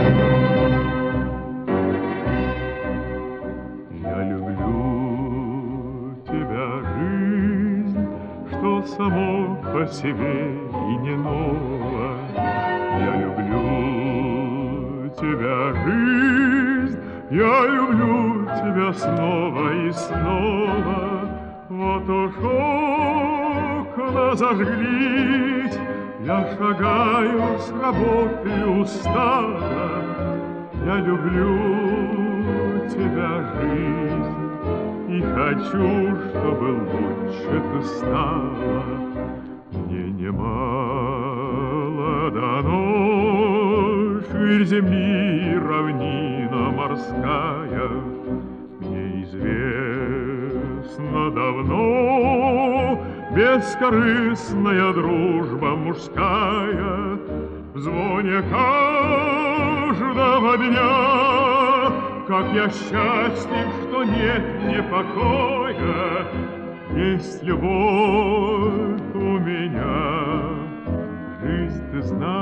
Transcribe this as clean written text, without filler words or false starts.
Я люблю тебя, жизнь, что само по себе и не ново. Я люблю тебя, жизнь, я люблю тебя снова и снова. Вот уж окна зажглись, я шагаю с работы устала. Я люблю тебя, жизнь, и хочу, чтобы лучше ты стала. Мне немало дано, ширь земли, равнина морская. Мне известно давно бескорыстная дружба мужская. В звоне каждого дня, как я счастлив, что нет мне покоя. Есть любовь у меня, жизнь, ты знаешь.